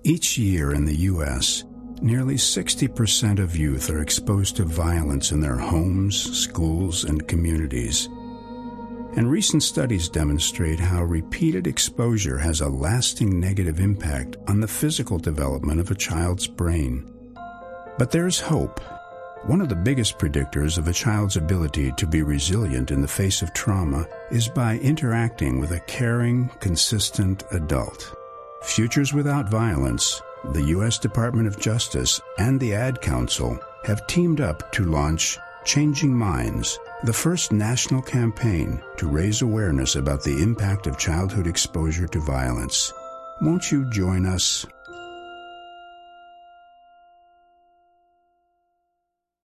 Each year in the U.S., nearly 60% of youth are exposed to violence in their homes, schools, and communities. And recent studies demonstrate how repeated exposure has a lasting negative impact on the physical development of a child's brain. But there's hope. One of the biggest predictors of a child's ability to be resilient in the face of trauma is by interacting with a caring, consistent adult. Futures Without Violence, the U.S. Department of Justice, and the Ad Council have teamed up to launch Changing Minds, the first national campaign to raise awareness about the impact of childhood exposure to violence. Won't you join us?